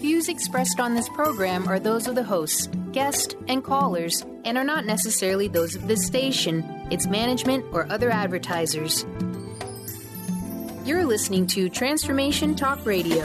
Views expressed on this program are those of the hosts, guests, and callers, and are not necessarily those of this station, its management, or other advertisers. You're listening to Transformation Talk Radio.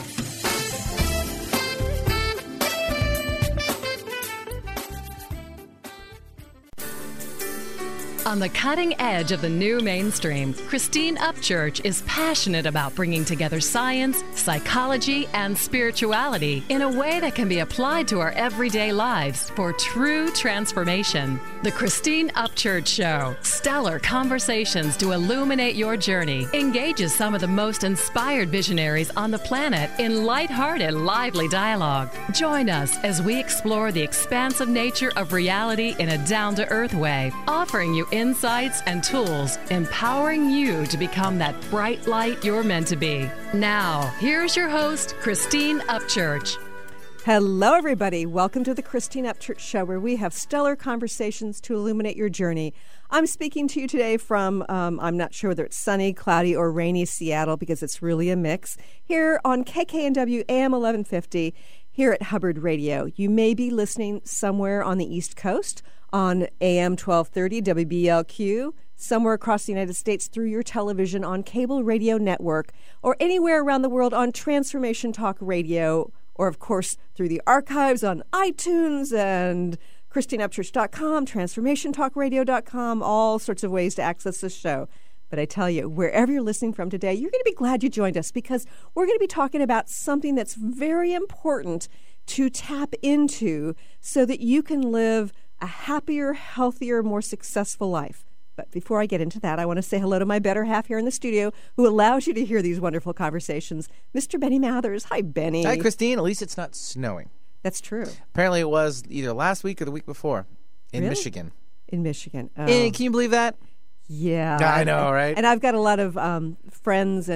On the cutting edge of the new mainstream, Christine Upchurch is passionate about bringing together science, psychology, and spirituality in a way that can be applied to our everyday lives for true transformation. The Christine Upchurch Show, stellar conversations to illuminate your journey, engages some of the most inspired visionaries on the planet in lighthearted, lively dialogue. Join us as we explore the expansive nature of reality in a down-to-earth way, offering you insights and tools, empowering you to become that bright light you're meant to be. Now, here's your host, Christine Upchurch. Hello, everybody. Welcome to the Christine Upchurch Show, where we have stellar conversations to illuminate your journey. I'm speaking to you today from, I'm not sure whether it's sunny, cloudy, or rainy Seattle, because it's really a mix, here on KKNW AM 1150, here at Hubbard Radio. You may be listening somewhere on the East Coast, on AM 1230 WBLQ, somewhere across the United States through your television on cable radio network, or anywhere around the world on Transformation Talk Radio, or of course through the archives on iTunes and ChristineUpchurch.com, TransformationTalkRadio.com, all sorts of ways to access this show. But I tell you, wherever you're listening from today, you're going to be glad you joined us, because we're going to be talking about something that's very important to tap into so that you can live a happier, healthier, more successful life. But before I get into that, I want to say hello to my better half here in the studio, who allows you to hear these wonderful conversations, Mr. Benny Mathers. Hi, Benny. Hi, Christine. At least it's not snowing. That's true. Apparently it was either last week or the week before in Really? Michigan. In Michigan. Oh. Can you believe that? Yeah. I know, right? And I've got a lot of friends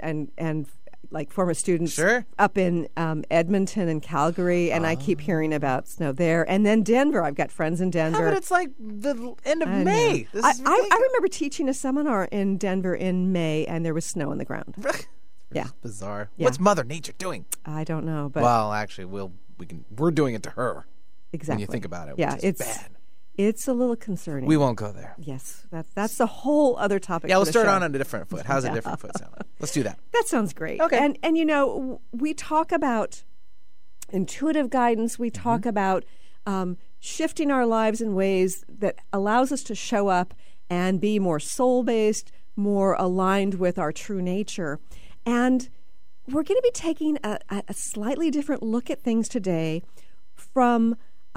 and like former students Sure. up in Edmonton and Calgary, and I keep hearing about snow there. And then Denver. I've got friends in Denver. How, but it's like the end of I May. know. This is I remember teaching a seminar in Denver in May, and there was snow on the ground. Yeah. Bizarre. Yeah. What's Mother Nature doing? I don't know, but Well, actually, we're doing it to her. exactly. When you think about it, Yeah, which is bad. It's a little concerning. We won't go there. Yes, that's a whole other topic. Yeah, for we'll the start show. on a different foot. How's a different foot sound? Let's do that. That sounds great. Okay. And you know, we talk about intuitive guidance. We talk about shifting our lives in ways that allows us to show up and be more soul-based, more aligned with our true nature. And we're going to be taking a slightly different look at things today from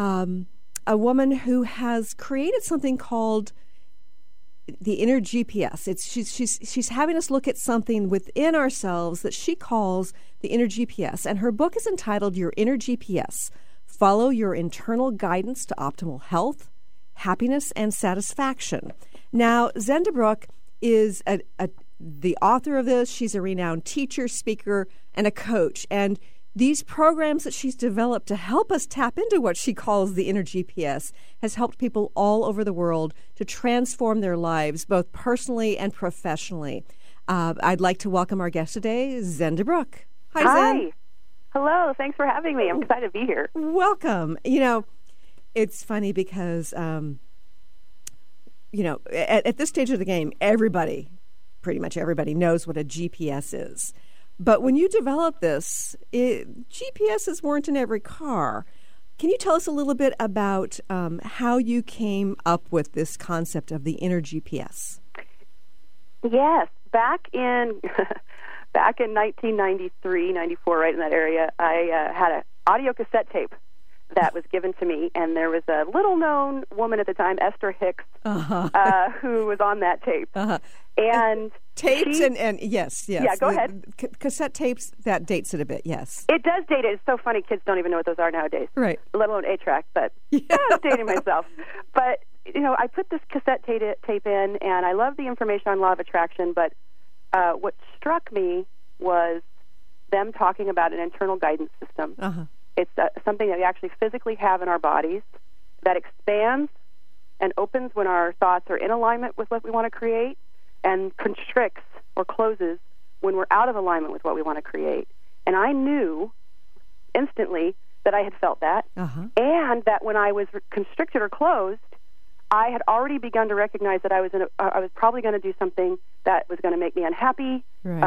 a woman who has created something called the inner GPS. She's having us look at something within ourselves that she calls the inner GPS. And her book is entitled Your Inner GPS: Follow Your Internal Guidance to Optimal Health, Happiness, and Satisfaction. Now, Zenda Brooke is the author of this. She's a renowned teacher, speaker, and a coach. And these programs that she's developed to help us tap into what she calls the inner GPS has helped people all over the world to transform their lives, both personally and professionally. I'd like to welcome our guest today, Zenda Brooke. Hi, Zen. Hello. Thanks for having me. I'm excited to be here. Welcome. You know, it's funny because, you know, at this stage of the game, pretty much everybody knows what a GPS is. But when you developed this, GPSs weren't in every car. Can you tell us a little bit about how you came up with this concept of the inner GPS? Yes. Back in 1993, 94, right in that area, I had an audio cassette tape that was given to me, and there was a little-known woman at the time, Esther Hicks, who was on that tape. And tapes and yes. Yeah, go ahead. Cassette tapes, that dates it a bit, yes. It does date it. It's so funny. Kids don't even know what those are nowadays. Right. Let alone 8-track, but I was dating myself. But, you know, I put this cassette tape in, and I love the information on law of attraction, but what struck me was them talking about an internal guidance system. It's something that we actually physically have in our bodies that expands and opens when our thoughts are in alignment with what we want to create, and constricts or closes when we're out of alignment with what we want to create. And I knew instantly that I had felt that, and that when I was constricted or closed, I had already begun to recognize that I was probably going to do something that was going to make me unhappy,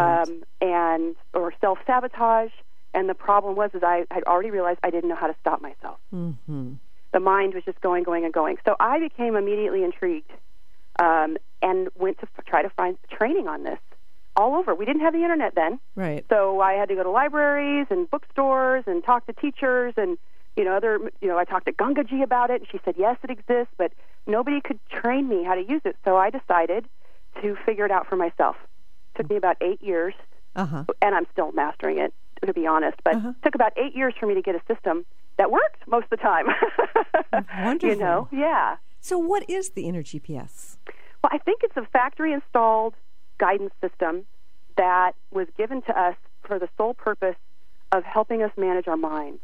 and or self-sabotage. And the problem was I had already realized I didn't know how to stop myself. Mm-hmm. The mind was just going. So I became immediately intrigued, and went to try to find training on this all over. We didn't have the internet then, right? So I had to go to libraries and bookstores and talk to teachers and I talked to Gangaji about it, and she said yes, it exists, but nobody could train me how to use it. So I decided to figure it out for myself. It took me about 8 years, and I'm still mastering it, to be honest. But it took about 8 years for me to get a system that worked most of the time. Wonderful. Yeah. So what is the Inner GPS? Well, I think it's a factory-installed guidance system that was given to us for the sole purpose of helping us manage our minds.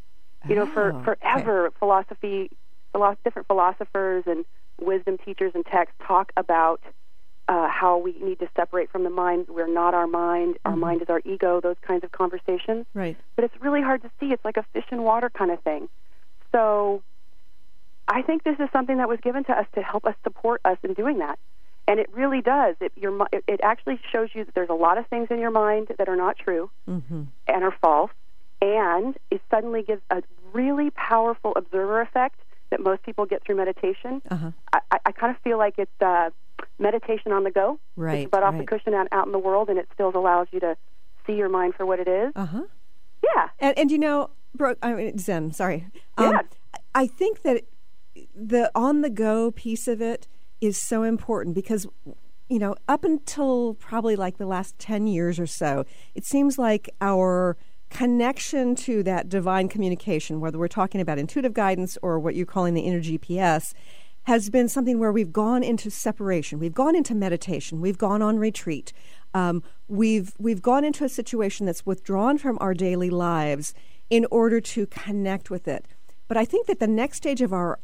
Forever, different philosophers and wisdom teachers and texts talk about how we need to separate from the mind. We're not our mind. Our mind is our ego, those kinds of conversations. Right. But it's really hard to see. It's like a fish in water kind of thing. So I think this is something that was given to us to help us support us in doing that. And it really does. It actually shows you that there's a lot of things in your mind that are not true and are false. And it suddenly gives a really powerful observer effect that most people get through meditation. I kind of feel like it's meditation on the go. Right. It's butt off the cushion out in the world, and it still allows you to see your mind for what it is. Yeah. And Brooke, Zen, sorry. I think that the on-the-go piece of it is so important because, up until probably like the last 10 years or so, it seems like our connection to that divine communication, whether we're talking about intuitive guidance or what you're calling the inner GPS, has been something where we've gone into separation. We've gone into meditation. We've gone on retreat. We've gone into a situation that's withdrawn from our daily lives in order to connect with it. But I think that the next stage of our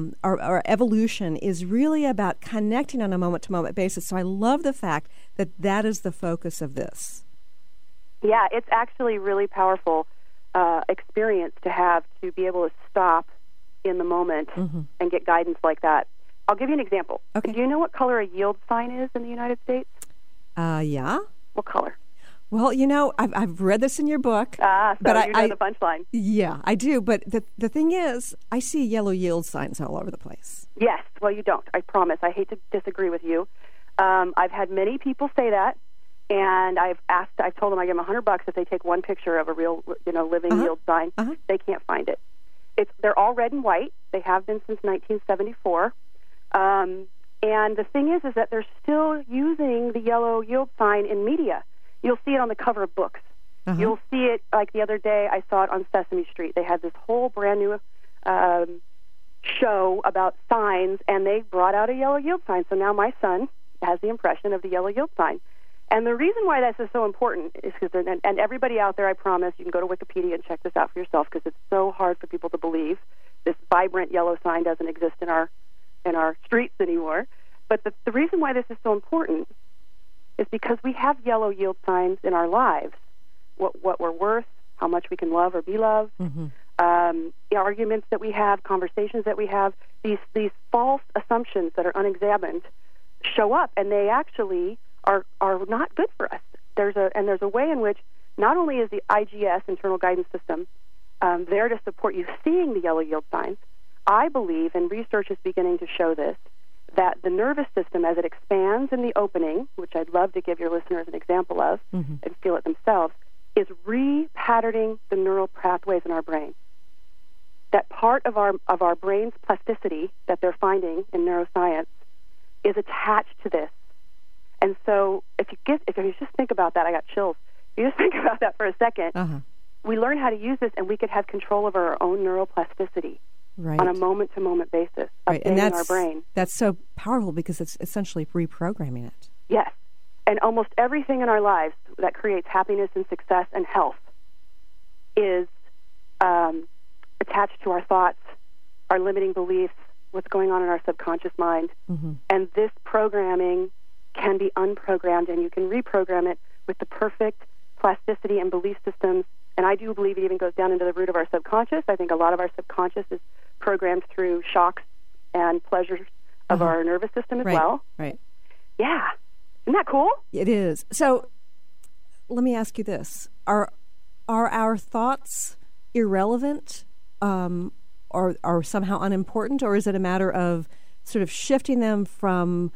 evolution is really about connecting on a moment-to-moment basis. So I love the fact that that is the focus of this. Yeah, it's actually really powerful experience to have, to be able to stop in the moment and get guidance like that. I'll give you an example. Okay. Do you know what color a yield sign is in the United States? Yeah. What color? Well, I've read this in your book. So but you know the punchline. Yeah, I do. But the thing is, I see yellow yield signs all over the place. Yes. Well, you don't. I promise. I hate to disagree with you. I've had many people say that, and I've told them I give them $100 if they take one picture of a real, living yield sign. They can't find it. They're all red and white. They have been since 1974. And the thing is that they're still using the yellow yield sign in media. You'll see it on the cover of books. You'll see it, like the other day, I saw it on Sesame Street. They had this whole brand new show about signs, and they brought out a yellow yield sign. So now my son has the impression of the yellow yield sign. And the reason why this is so important is because, and everybody out there, I promise, you can go to Wikipedia and check this out for yourself, because it's so hard for people to believe this vibrant yellow sign doesn't exist in our streets anymore. But the reason why this is so important is because we have yellow yield signs in our lives. What we're worth, how much we can love or be loved, the arguments that we have, conversations that we have, these false assumptions that are unexamined show up, and they actually are not good for us. There's a way in which not only is the IGS, Internal Guidance System, there to support you seeing the yellow yield signs. I believe, and research is beginning to show this, that the nervous system, as it expands in the opening, which I'd love to give your listeners an example of and feel it themselves, is repatterning the neural pathways in our brain. That part of our brain's plasticity that they're finding in neuroscience is attached to this. And so if you just think about that, I got chills. If you just think about that for a second, we learn how to use this, and we could have control over our own neuroplasticity on a moment-to-moment basis, updating our brain. That's so powerful because it's essentially reprogramming it. Yes. And almost everything in our lives that creates happiness and success and health is attached to our thoughts, our limiting beliefs, what's going on in our subconscious mind. And this programming can be unprogrammed, and you can reprogram it with the perfect plasticity and belief systems And I do believe it even goes down into the root of our subconscious. I think a lot of our subconscious is programmed through shocks and pleasures of our nervous system as well. Right. Yeah. Isn't that cool? It is. So let me ask you this. Are our thoughts irrelevant or somehow unimportant, or is it a matter of sort of shifting them from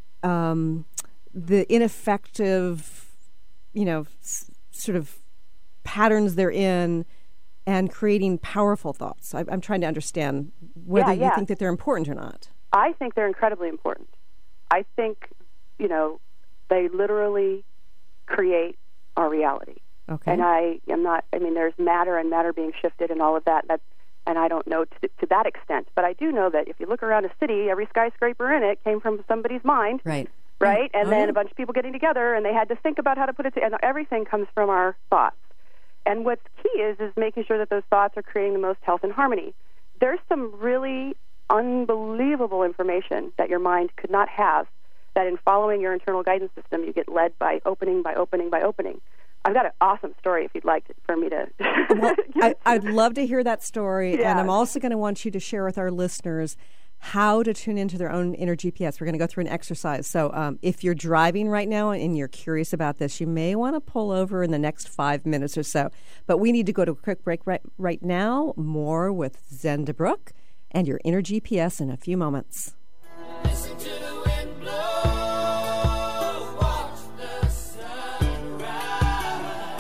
the ineffective, sort of patterns they're in and creating powerful thoughts? I'm trying to understand whether you think that they're important or not. I think they're incredibly important. I think, they literally create our reality. Okay. And there's matter and matter being shifted and all of that, and I don't know to that extent. But I do know that if you look around a city, every skyscraper in it came from somebody's mind. Right. Right? And then a bunch of people getting together, and they had to think about how to put it together. And everything comes from our thoughts. And what's key is making sure that those thoughts are creating the most health and harmony. There's some really unbelievable information that your mind could not have, that in following your internal guidance system, you get led by opening. I've got an awesome story if you'd like for me to. Well, I'd love to hear that story, and I'm also going to want you to share with our listeners how to tune into their own inner GPS. We're going to go through an exercise. So if you're driving right now and you're curious about this, you may want to pull over in the next 5 minutes or so. But we need to go to a quick break right now. More with Zen DeBrook and your inner GPS in a few moments. Listen to the wind blow, watch the sun rise.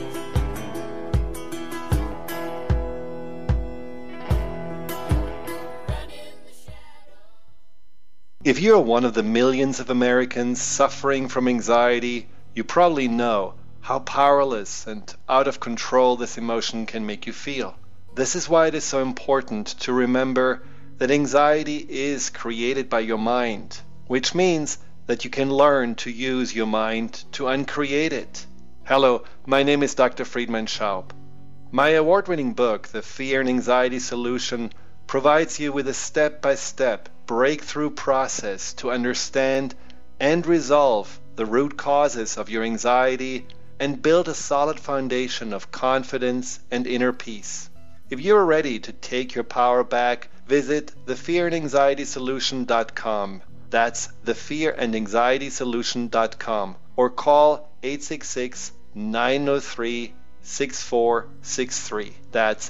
Run in the shadow. If you're one of the millions of Americans suffering from anxiety, you probably know how powerless and out of control this emotion can make you feel. This is why it is so important to remember that anxiety is created by your mind, which means that you can learn to use your mind to uncreate it. Hello, my name is Dr. Friedemann Schaub. My award-winning book, The Fear and Anxiety Solution, provides you with a step-by-step breakthrough process to understand and resolve the root causes of your anxiety and build a solid foundation of confidence and inner peace. If you are ready to take your power back, visit thefearandanxietysolution.com. That's thefearandanxietysolution.com, or call 866-903-6463. That's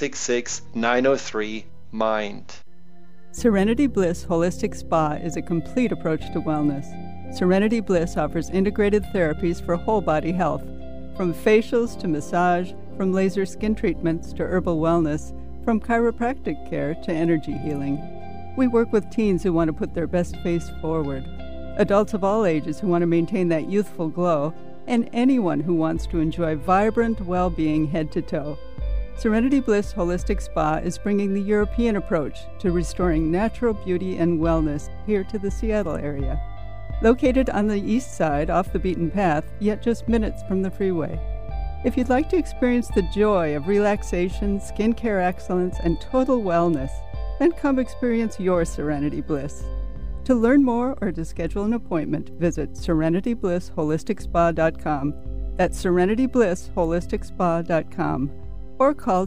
866-903-MIND. Serenity Bliss Holistic Spa is a complete approach to wellness. Serenity Bliss offers integrated therapies for whole body health, from facials to massage, from laser skin treatments to herbal wellness, from chiropractic care to energy healing. We work with teens who want to put their best face forward, adults of all ages who want to maintain that youthful glow, and anyone who wants to enjoy vibrant well-being head to toe. Serenity Bliss Holistic Spa is bringing the European approach to restoring natural beauty and wellness here to the Seattle area. Located on the east side off the beaten path, yet just minutes from the freeway. If you'd like to experience the joy of relaxation, skincare excellence, and total wellness, then come experience your Serenity Bliss. To learn more or to schedule an appointment, visit SerenityBlissHolisticSpa.com. That's SerenityBlissHolisticSpa.com. Or call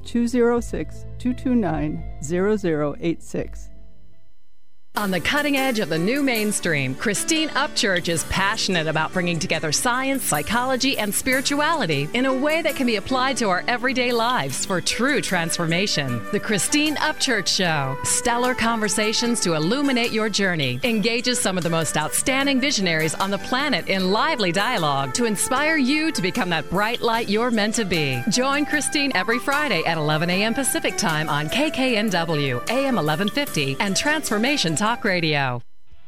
206-229-0086. On the cutting edge of the new mainstream, Christine Upchurch is passionate about bringing together science, psychology, and spirituality in a way that can be applied to our everyday lives for true transformation. The Christine Upchurch Show, stellar conversations to illuminate your journey, engages some of the most outstanding visionaries on the planet in lively dialogue to inspire you to become that bright light you're meant to be. Join Christine every Friday at 11 a.m. Pacific Time on KKNW, AM 1150, and Transformation Talk Radio.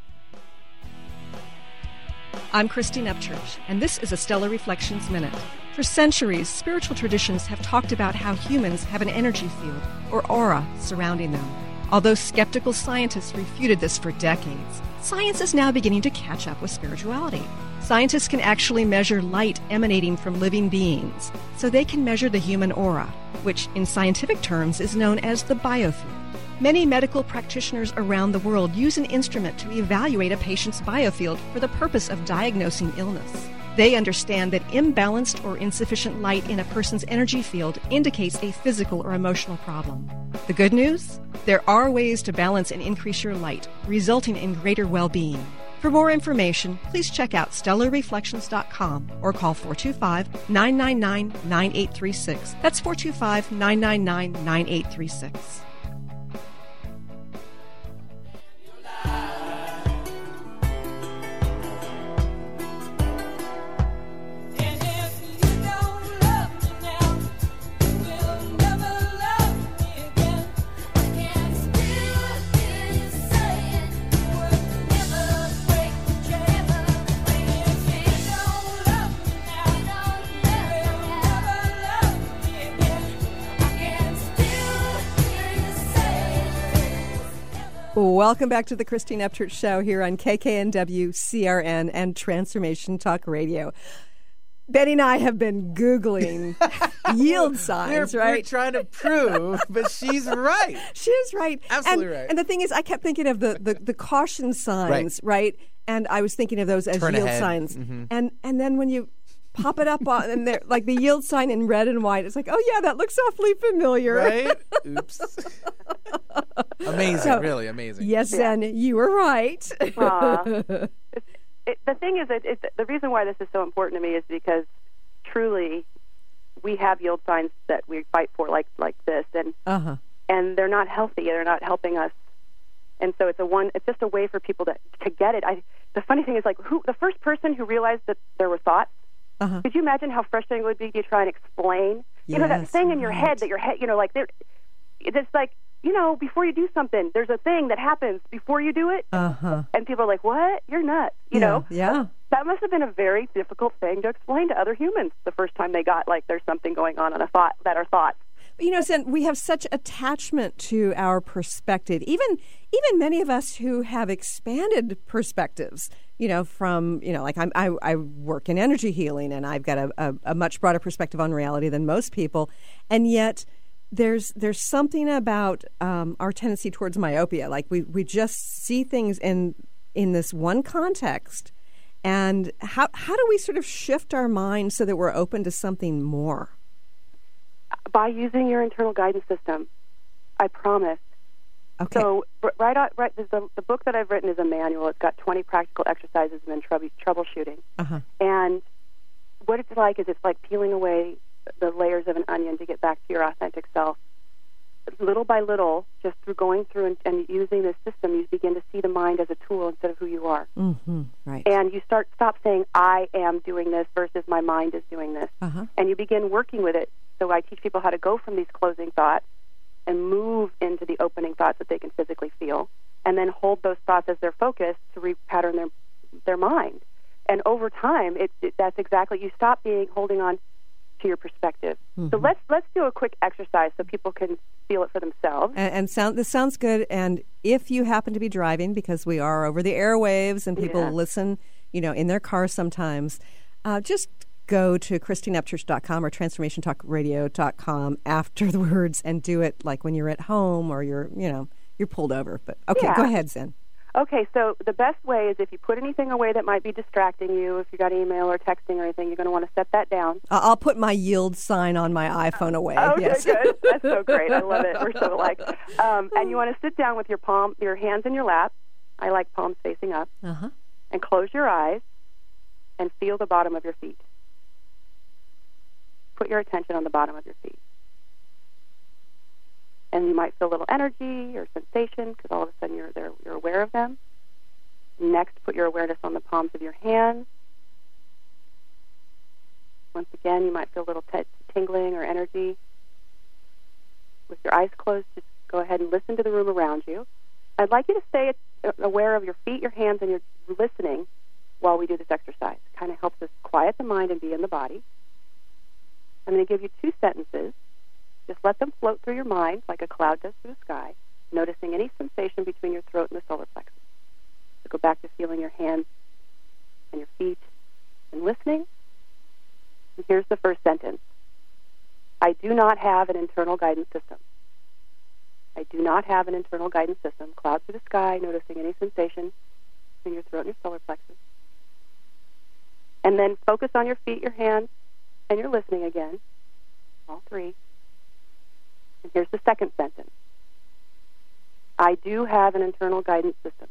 I'm Christine Upchurch, and this is a Stellar Reflections Minute. For centuries, spiritual traditions have talked about how humans have an energy field, or aura, surrounding them. Although skeptical scientists refuted this for decades, science is now beginning to catch up with spirituality. Scientists can actually measure light emanating from living beings, so they can measure the human aura, which in scientific terms is known as the biofield. Many medical practitioners around the world use an instrument to evaluate a patient's biofield for the purpose of diagnosing illness. They understand that imbalanced or insufficient light in a person's energy field indicates a physical or emotional problem. The good news? There are ways to balance and increase your light, resulting in greater well-being. For more information, please check out stellarreflections.com or call 425-999-9836. That's 425-999-9836. And if you don't love me now, you will never love me again. I can still hear you saying you would never break the chain. If you don't love me now, you will never love me again. I can still hear you saying. Welcome back to the Christine Upchurch Show here on KKNW, CRN, and Transformation Talk Radio. Betty and I have been Googling yield signs, We're right? trying to prove, but she's right. She is right. Absolutely and, right. And the thing is, I kept thinking of the caution signs, right? And I was thinking of those as Turn yield ahead. signs. Mm-hmm. And then when you pop it up on, and they're like the yield sign in red and white, it's like, oh yeah, that looks awfully familiar. Right? Oops. Amazing, So, really amazing. Yes, Zen, you were right. Aw. The thing is, the reason why this is so important to me is because truly we have yield signs that we fight for like this, and and they're not healthy. They're not helping us, and so it's just a way for people to get it. The funny thing is, like, the first person who realized that there were thoughts. Could you imagine how frustrating it would be to try and explain? You know, that Yes, thing in your right. head that your head, like it's like, before you do something, there's a thing that happens before you do it. And people are like, what? You're nuts. You know? Yeah. That must have been a very difficult thing to explain to other humans the first time they got, like, there's something going on in a thought that are thoughts. You know, Zen, we have such attachment to our perspective. Even many of us who have expanded perspectives, from, like I work in energy healing, and I've got a much broader perspective on reality than most people. And yet there's something about our tendency towards myopia. Like we just see things in this one context. And how do we sort of shift our mind so that we're open to something more? By using your internal guidance system, I promise. Okay. So the book that I've written is a manual. It's got 20 practical exercises and then troubleshooting. And what it's like is it's like peeling away the layers of an onion to get back to your authentic self. Little by little, just through going through and using this system, you begin to see the mind as a tool instead of who you are. Right. And you stop saying, I am doing this versus my mind is doing this. And you begin working with it. So I teach people how to go from these closing thoughts and move into the opening thoughts that they can physically feel, and then hold those thoughts as their focus to repattern their mind. And over time, that's exactly, you stop holding on to your perspective. So let's do a quick exercise so people can feel it for themselves. And this sounds good. And if you happen to be driving, because we are over the airwaves and people listen, in their cars sometimes, just go to ChristineUpchurch.com or TransformationTalkRadio.com afterwards and do it like when you're at home or you're pulled over. But okay, go ahead, Zen. Okay, so the best way is if you put anything away that might be distracting you, if you got email or texting or anything, you're going to want to set that down. I'll put my yield sign on my iPhone away. Okay, yes. good. That's so great. I love it. We're so alike. And you want to sit down with your hands in your lap. I like palms facing up. And close your eyes and feel the bottom of your feet. Put your attention on the bottom of your feet. And you might feel a little energy or sensation because all of a sudden you're aware of them. Next, put your awareness on the palms of your hands. Once again, you might feel a little tingling or energy. With your eyes closed, just go ahead and listen to the room around you. I'd like you to stay aware of your feet, your hands, and your listening while we do this exercise. It kind of helps us quiet the mind and be in the body. I'm going to give you 2 sentences. Just let them float through your mind like a cloud does through the sky, noticing any sensation between your throat and the solar plexus. So go back to feeling your hands and your feet and listening. And here's the first sentence. I do not have an internal guidance system. I do not have an internal guidance system. Cloud through the sky, noticing any sensation between your throat and your solar plexus. And then focus on your feet, your hands, and your listening again. All three. And here's the second sentence. I do have an internal guidance system.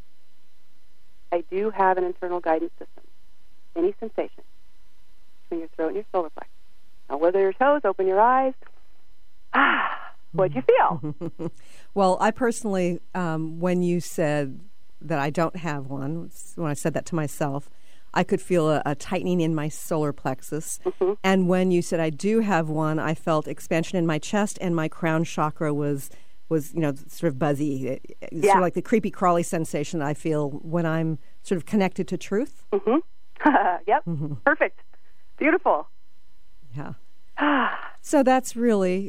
I do have an internal guidance system. Any sensation between your throat and your solar plexus. Now, wiggle your toes, open your eyes. What'd you feel? Well, I personally, when you said that I don't have one, when I said that to myself, I could feel a tightening in my solar plexus. Mm-hmm. And when you said I do have one, I felt expansion in my chest, and my crown chakra was sort of buzzy, sort of like the creepy crawly sensation I feel when I'm sort of connected to truth. Mm-hmm. Yep. Mm-hmm. Perfect. Beautiful. Yeah. So that's really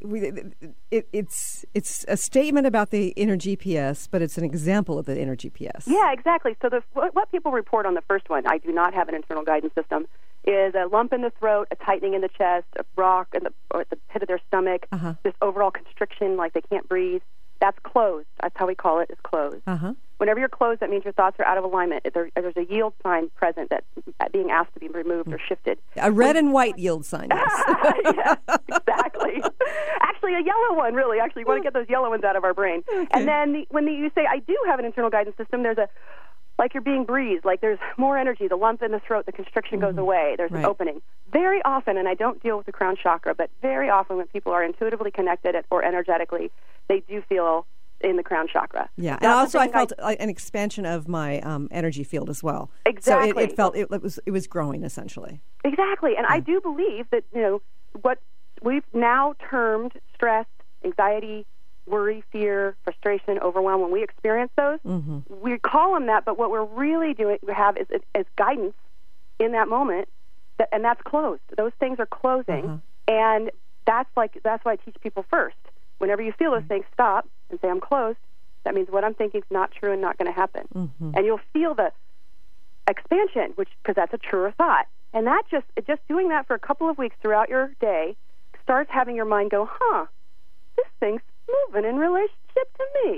it's a statement about the inner GPS, but it's an example of the inner GPS. Yeah, exactly. So what people report on the first one, I do not have an internal guidance system, is a lump in the throat, a tightening in the chest, a rock at the pit of their stomach, this overall constriction, like they can't breathe. That's closed. That's how we call it, is closed. Whenever you're closed, that means your thoughts are out of alignment. There's a yield sign present that's being asked to be removed or shifted. A red and white yield sign, yes. Yeah, exactly. Actually, a yellow one, really. Actually, you want to get those yellow ones out of our brain. Okay. And then when you say, I do have an internal guidance system, there's like you're being breathed, like there's more energy, the lump in the throat, the constriction goes away, there's an opening. Very often, and I don't deal with the crown chakra, but very often when people are intuitively connected or energetically, they do feel in the crown chakra. Yeah, and also I felt an expansion of my energy field as well. Exactly. So it was growing essentially. Exactly, and I do believe that what we've now termed stress, anxiety, worry, fear, frustration, overwhelm. When we experience those, we call them that. But what we're really doing, we have is guidance in that moment, and that's closed. Those things are closing, and that's why I teach people first. Whenever you feel those things, stop and say, I'm closed. That means what I'm thinking is not true and not going to happen. And you'll feel the expansion, because that's a truer thought. And that just doing that for a couple of weeks throughout your day starts having your mind go, this thing's moving in relationship to me.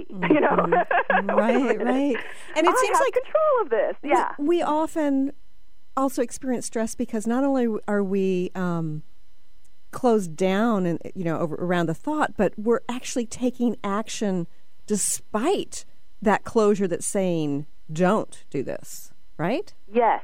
Right. And it seems like control of this. Yeah. We often also experience stress because not only are we closed down and around the thought, but we're actually taking action despite that closure that's saying don't do this, right? Yes.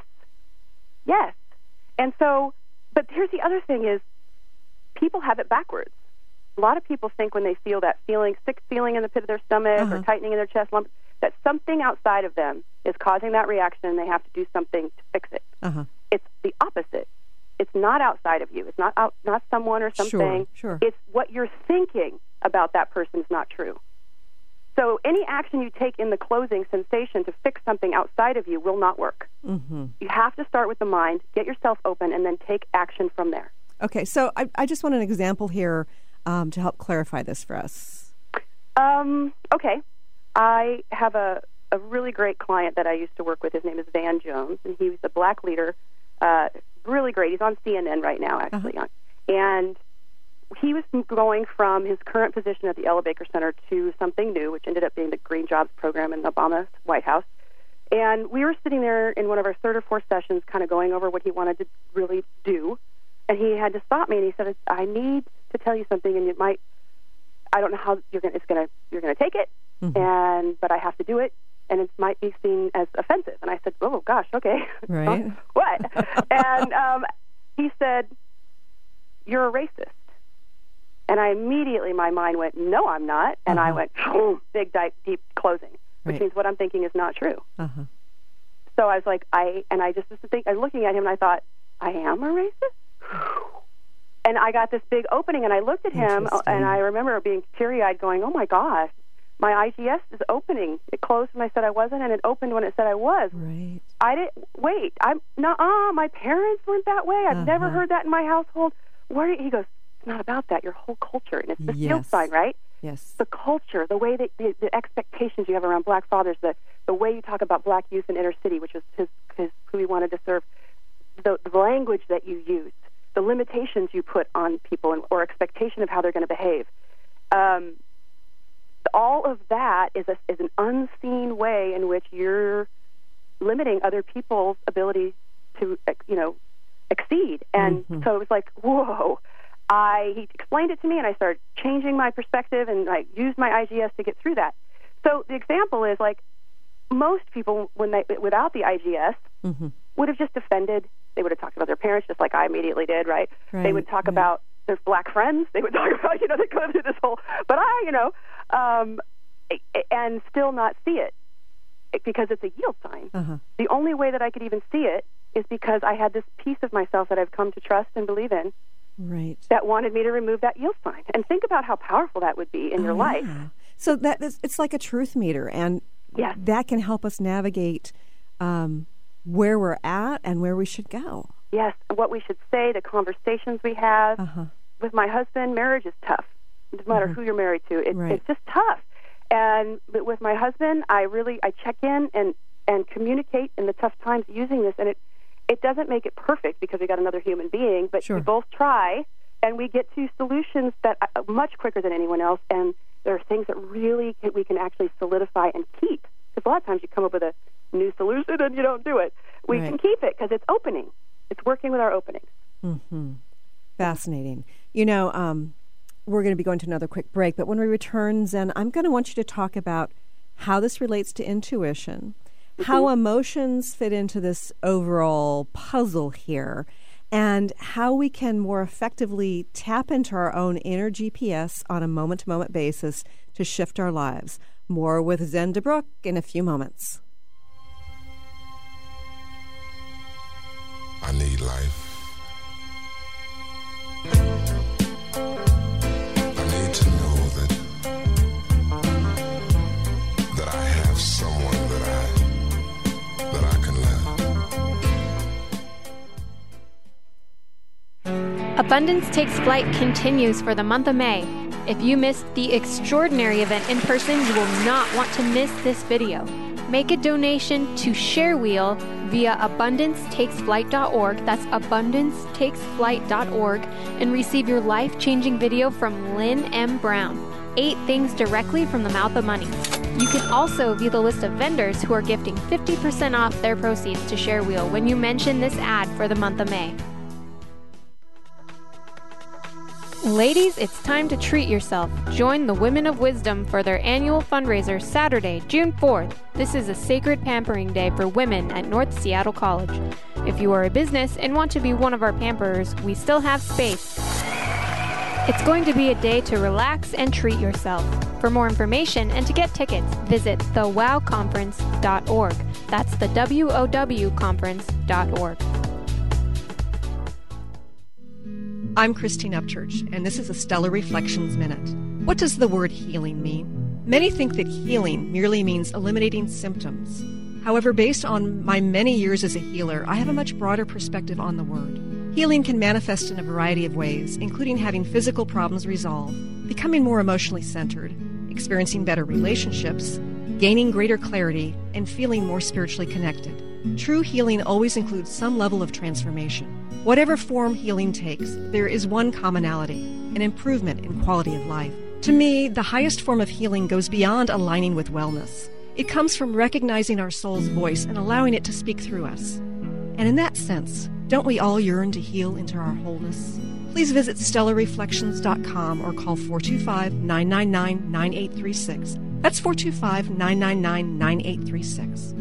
And so, but here's the other thing is people have it backwards. A lot of people think when they feel that sick feeling in the pit of their stomach or tightening in their chest lump, that something outside of them is causing that reaction and they have to do something to fix it. It's the opposite. It's not outside of you. It's not someone or something. Sure. It's what you're thinking about that person is not true. So any action you take in the closing sensation to fix something outside of you will not work. You have to start with the mind, get yourself open, and then take action from there. Okay, so I just want an example here to help clarify this for us. Okay. I have a really great client that I used to work with. His name is Van Jones, and he was a black leader. Really great. He's on CNN right now, actually. And he was going from his current position at the Ella Baker Center to something new, which ended up being the Green Jobs program in Obama's White House. And we were sitting there in one of our third or fourth sessions kind of going over what he wanted to really do. And he had to stop me, and he said, I need to tell you something, and I don't know how you're going to take it, but I have to do it. And it might be seen as offensive. And I said, oh, gosh, okay. Right. What? And he said, you're a racist. And my mind went, no, I'm not. And I went, big, deep closing, which means what I'm thinking is not true. So I was like, I was looking at him, and I thought, I am a racist? And I got this big opening, and I looked at him, and I remember being teary-eyed going, oh, my gosh. My IGS is opening. It closed when I said I wasn't, and it opened when it said I was. Right. I didn't. Wait. My parents weren't that way. I've never heard that in my household. He goes, it's not about that. Your whole culture, and it's the field sign, right? Yes. The culture, the way that the expectations you have around black fathers, the way you talk about black youth in inner city, which is who he wanted to serve, the language that you use, the limitations you put on people, or expectation of how they're going to behave. All of that is an unseen way in which you're limiting other people's ability to exceed. And so it was like, whoa. He explained it to me, and I started changing my perspective, and I used my IGS to get through that. So the example is like most people, without the IGS, would have just defended. They would have talked about their parents, just like I immediately did, right? They would talk about their black friends. They would talk about, they go through this whole, but and still not see it because it's a yield sign. The only way that I could even see it is because I had this piece of myself that I've come to trust and believe in. Right. That wanted me to remove that yield sign. And think about how powerful that would be in your life. So it's like a truth meter, and that can help us navigate where we're at and where we should go. Yes, what we should say, the conversations we have. With my husband, marriage is tough. It doesn't matter who you're married to. It's just tough. And with my husband, I check in and communicate in the tough times using this, and it doesn't make it perfect because we got another human being, but we both try, and we get to solutions that much quicker than anyone else, and there are things that really we can actually solidify and keep. Because a lot of times you come up with a new solution and you don't do it. We can keep it because it's opening. It's working with our openings. Fascinating. We're going to be going to another quick break, but when we return, Zen, I'm going to want you to talk about how this relates to intuition, how emotions fit into this overall puzzle here, and how we can more effectively tap into our own inner GPS on a moment-to-moment basis to shift our lives. More with Zen DeBrook in a few moments. I need life. I need to know that I have someone that I can love. Abundance Takes Flight continues for the month of May. If you missed the extraordinary event in person, you will not want to miss this video. Make a donation to ShareWheel via abundancetakesflight.org. That's abundancetakesflight.org, and receive your life-changing video from Lynn M. Brown, 8 Things Directly from the Mouth of Money. You can also view the list of vendors who are gifting 50% off their proceeds to ShareWheel when you mention this ad for the month of May. Ladies, it's time to treat yourself. Join the Women of Wisdom for their annual fundraiser Saturday, June 4th. This is a sacred pampering day for women at North Seattle College. If you are a business and want to be one of our pamperers, we still have space. It's going to be a day to relax and treat yourself. For more information and to get tickets, visit thewowconference.org. That's the WOW conference.org. I'm Christine Upchurch, and this is a Stellar Reflections Minute. What does the word healing mean? Many think that healing merely means eliminating symptoms. However, based on my many years as a healer, I have a much broader perspective on the word. Healing can manifest in a variety of ways, including having physical problems resolved, becoming more emotionally centered, experiencing better relationships, gaining greater clarity, and feeling more spiritually connected. True healing always includes some level of transformation. Whatever form healing takes, there is one commonality, an improvement in quality of life. To me, the highest form of healing goes beyond aligning with wellness. It comes from recognizing our soul's voice and allowing it to speak through us. And in that sense, don't we all yearn to heal into our wholeness? Please visit stellarreflections.com or call 425-999-9836. That's 425-999-9836.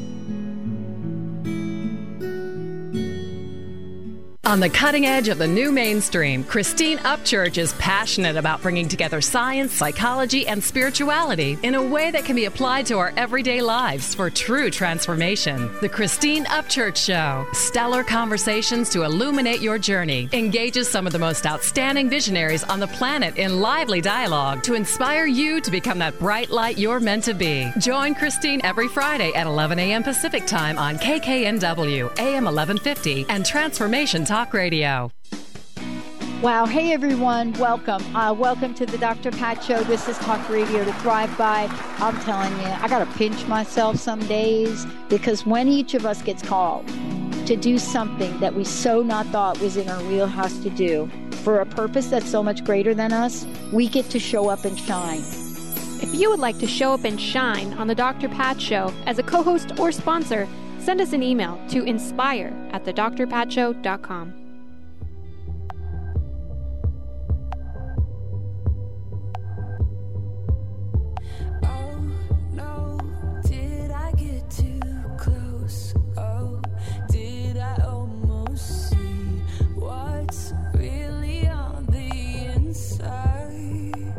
On the cutting edge of the new mainstream, Christine Upchurch is passionate about bringing together science, psychology, and spirituality in a way that can be applied to our everyday lives for true transformation. The Christine Upchurch Show, stellar conversations to illuminate your journey, engages some of the most outstanding visionaries on the planet in lively dialogue to inspire you to become that bright light you're meant to be. Join Christine every Friday at 11 a.m. Pacific Time on KKNW, AM 1150, and Transformation Talk Radio. Wow. Hey, everyone. Welcome. Welcome to the Dr. Pat Show. This is Talk Radio to Thrive By. I'm telling you, I got to pinch myself some days, because when each of us gets called to do something that we so not thought was in our wheelhouse to do for a purpose that's so much greater than us, we get to show up and shine. If you would like to show up and shine on the Dr. Pat Show as a co-host or sponsor, Send us an email to inspire@thedrpatshow.com. No, did I get too close? Oh, did I almost see what's really on the inside?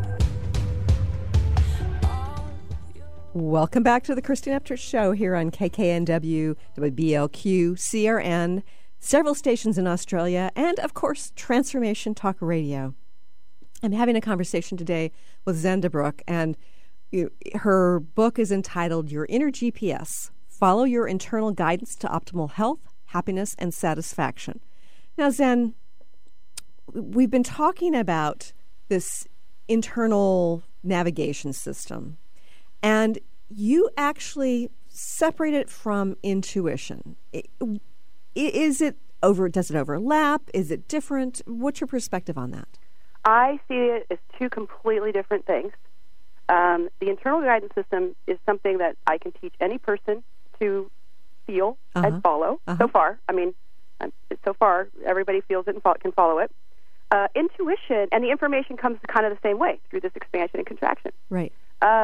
Welcome back to the Christine Upchurch Show here on KKNW, WBLQ, CRN, several stations in Australia, and, of course, Transformation Talk Radio. I'm having a conversation today with Zen DeBrook, and her book is entitled Your Inner GPS, Follow Your Internal Guidance to Optimal Health, Happiness, and Satisfaction. Now, Zen, we've been talking about this internal navigation system, and you actually separate it from intuition. Does it overlap? Is it different? What's your perspective on that? I see it as two completely different things. The internal guidance system is something that I can teach any person to feel and follow. So far, so far, everybody feels it and can follow it. Intuition, and the information comes kind of the same way, through this expansion and contraction. Right.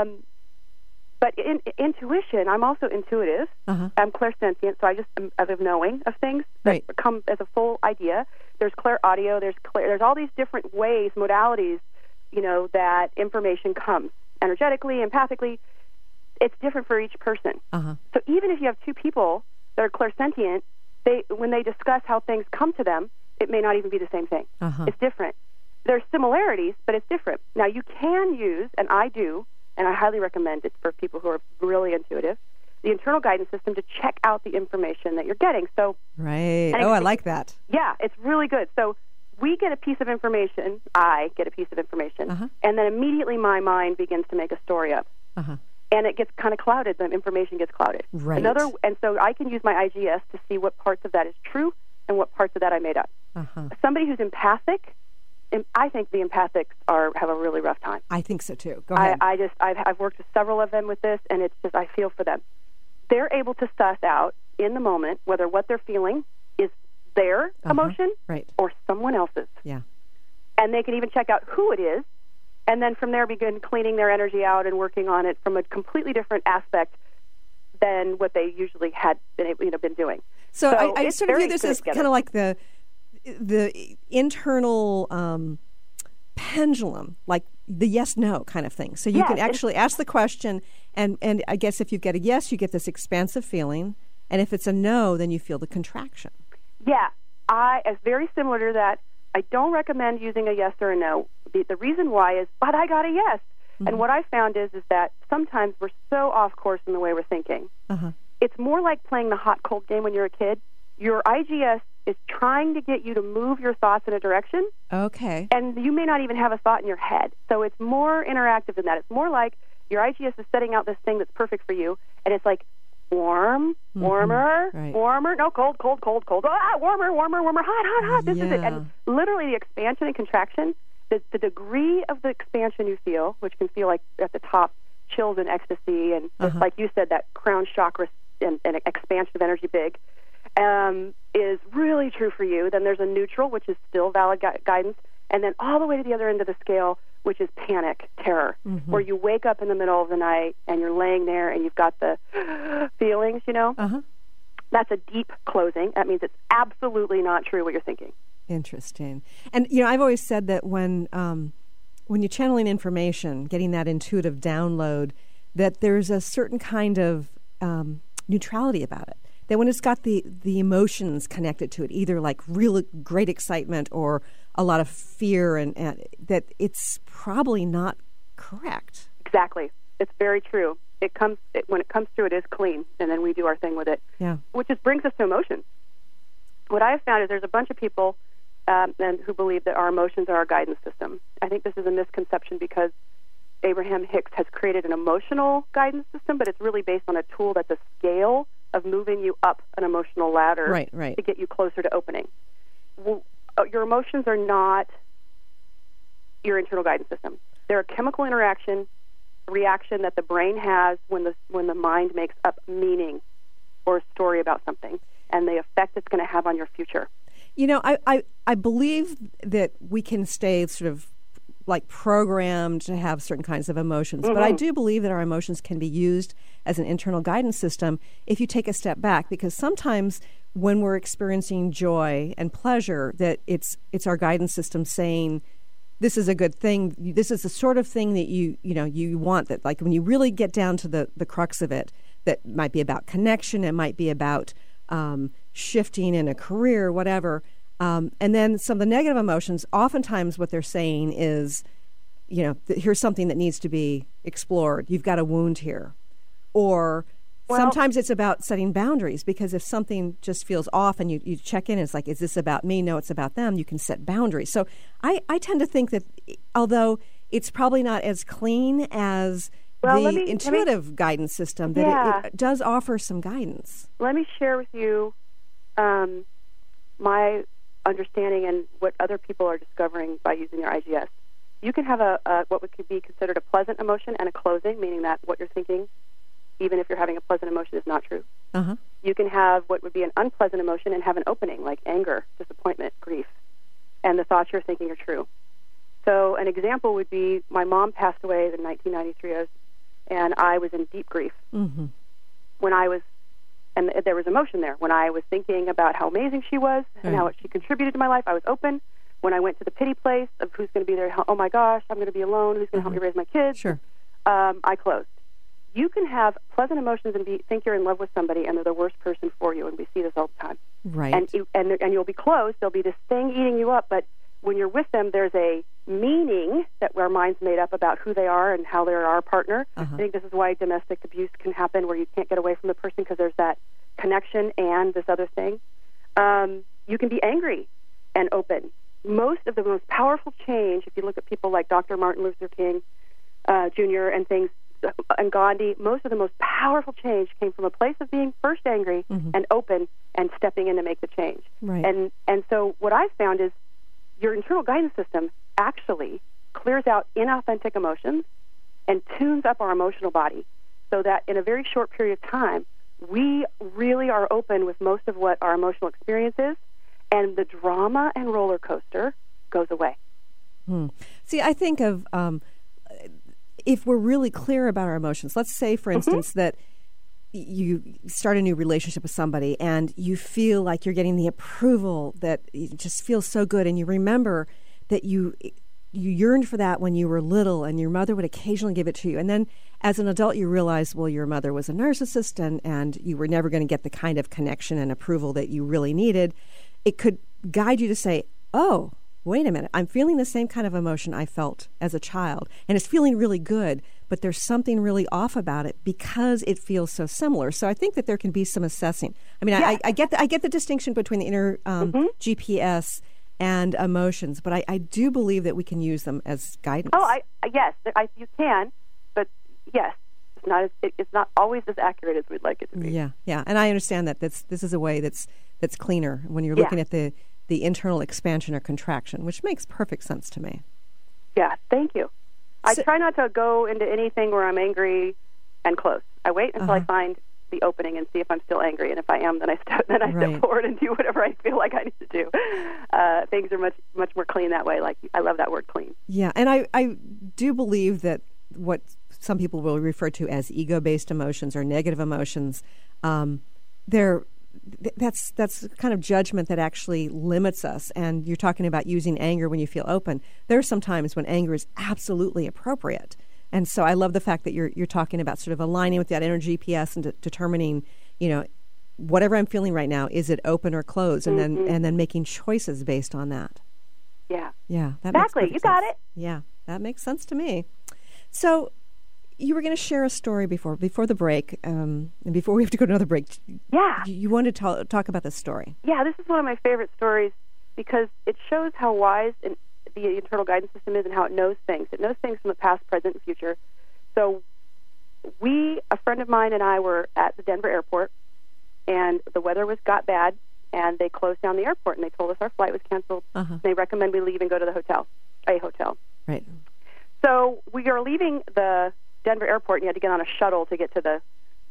But in intuition, I'm also intuitive. I'm clairsentient, so I just am of knowing of things that come as a full idea. There's clair audio. There's all these different ways, modalities, that information comes energetically, empathically. It's different for each person. So even if you have two people that are clairsentient, when they discuss how things come to them, it may not even be the same thing. It's different. There's similarities, but it's different. Now, you can use, and I do, and I highly recommend it for people who are really intuitive, the internal guidance system to check out the information that you're getting. So, right. I like that. Yeah, it's really good. So we get a piece of information, I get a piece of information, and then immediately my mind begins to make a story up. And it gets kind of clouded. The information gets clouded. Right. And so I can use my IGS to see what parts of that is true and what parts of that I made up. Somebody who's empathic, I think the empathics have a really rough time. I think so too. Go ahead. I've worked with several of them with this, and it's just, I feel for them. They're able to suss out in the moment whether what they're feeling is their emotion or someone else's. Yeah. And they can even check out who it is, and then from there begin cleaning their energy out and working on it from a completely different aspect than what they usually had been doing. So I sort of view this as kind of like the internal pendulum, like the yes-no kind of thing. So you can actually ask the question, and I guess if you get a yes, you get this expansive feeling, and if it's a no, then you feel the contraction. Yeah, it's very similar to that. I don't recommend using a yes or a no. The reason why is, but I got a yes. And what I found is that sometimes we're so off course in the way we're thinking. It's more like playing the hot-cold game when you're a kid. Your IGS is trying to get you to move your thoughts in a direction. Okay. And you may not even have a thought in your head. So it's more interactive than that. It's more like your IGS is setting out this thing that's perfect for you, and it's like warm, warmer, warmer, no, cold, cold, cold, cold, warmer, warmer, warmer, hot, hot, hot. This is it. And literally the expansion and contraction, the degree of the expansion you feel, which can feel like at the top chills and ecstasy, and like you said, that crown chakra and expansion of energy big, is really true for you. Then there's a neutral, which is still valid guidance, and then all the way to the other end of the scale, which is panic, terror, where you wake up in the middle of the night and you're laying there and you've got the feelings, That's a deep closing. That means it's absolutely not true what you're thinking. Interesting. And, I've always said that when you're channeling information, getting that intuitive download, that there's a certain kind of neutrality about it. That when it's got the emotions connected to it, either like real great excitement or a lot of fear, and that it's probably not correct. Exactly. It's very true. When it comes through, it is clean, and then we do our thing with it. Yeah. Which just brings us to emotions. What I have found is there's a bunch of people who believe that our emotions are our guidance system. I think this is a misconception because Abraham Hicks has created an emotional guidance system, but it's really based on a tool that's a scale of moving you up an emotional ladder to get you closer to opening. Well, your emotions are not your internal guidance system. They're a chemical reaction that the brain has when the mind makes up meaning or a story about something and the effect it's going to have on your future. You know, I believe that we can stay sort of like programmed to have certain kinds of emotions. But I do believe that our emotions can be used as an internal guidance system if you take a step back, because sometimes when we're experiencing joy and pleasure, that it's our guidance system saying, this is a good thing. This is the sort of thing that you want, that like when you really get down to the crux of it, that might be about connection, it might be about shifting in a career, whatever. And then some of the negative emotions, oftentimes what they're saying is, here's something that needs to be explored. You've got a wound here. Or sometimes it's about setting boundaries, because if something just feels off and you check in, it's like, is this about me? No, it's about them. You can set boundaries. So I tend to think that although it's probably not as clean as the intuitive guidance system, that it does offer some guidance. Let me share with you my understanding and what other people are discovering by using their IGS. You can have what could be considered a pleasant emotion and a closing, meaning that what you're thinking, even if you're having a pleasant emotion, is not true. You can have what would be an unpleasant emotion and have an opening, like anger, disappointment, grief, and the thoughts you're thinking are true. So an example would be my mom passed away in 1993, and I was in deep grief. When I was, and there was emotion there. When I was thinking about how amazing she was and how she contributed to my life, I was open. When I went to the pity place of who's going to be there, oh my gosh, I'm going to be alone, who's going to help me raise my kids, I closed. You can have pleasant emotions and think you're in love with somebody and they're the worst person for you, and we see this all the time. Right. And you'll be closed. There'll be this thing eating you up, but when you're with them, there's a meaning that our mind's made up about who they are and how they're our partner. I think this is why domestic abuse can happen, where you can't get away from the person because there's that connection and this other thing. You can be angry and open. Most of the most powerful change, if you look at people like Dr. Martin Luther King Jr. and things, and Gandhi, most of the most powerful change came from a place of being first angry and open and stepping in to make the change. Right. And so what I've found is your internal guidance system actually clears out inauthentic emotions and tunes up our emotional body so that in a very short period of time, we really are open with most of what our emotional experience is, and the drama and roller coaster goes away. See, I think of if we're really clear about our emotions, let's say, for instance, that you start a new relationship with somebody and you feel like you're getting the approval that it just feels so good, and you remember that you yearned for that when you were little and your mother would occasionally give it to you. And then as an adult, you realize, well, your mother was a narcissist and you were never going to get the kind of connection and approval that you really needed. It could guide you to say, oh, wait a minute, I'm feeling the same kind of emotion I felt as a child, and it's feeling really good, but there's something really off about it because it feels so similar. So I think that there can be some assessing. I mean, I get the distinction between the inner GPS and emotions, but I do believe that we can use them as guidance. Yes, you can, but yes, it's not always as accurate as we'd like it to be. Yeah, and I understand that this is a way that's cleaner when you're looking at the internal expansion or contraction, which makes perfect sense to me. Yeah, thank you. I try not to go into anything where I'm angry and close. I wait until I find the opening and see if I'm still angry, and if I am, then I step forward and do whatever I feel like I need to do. Things are much more clean that way. Like, I love that word, clean. Yeah, and I do believe that what some people will refer to as ego-based emotions or negative emotions, that's kind of judgment that actually limits us. And you're talking about using anger when you feel open. There are some times when anger is absolutely appropriate. And so I love the fact that you're talking about sort of aligning with that inner GPS and determining, whatever I'm feeling right now, is it open or closed, and then making choices based on that. Yeah, that exactly. Makes you got it. Yeah, that makes sense to me. So you were going to share a story before the break, and before we have to go to another break. Yeah. You wanted to talk about this story. Yeah, this is one of my favorite stories because it shows how wise the internal guidance system is and how it knows things. It knows things from the past, present, and future. So a friend of mine and I were at the Denver airport, and the weather got bad, and they closed down the airport, and they told us our flight was canceled. They recommend we leave and go to a hotel. Right. So we are leaving the Denver airport, and you had to get on a shuttle to get to the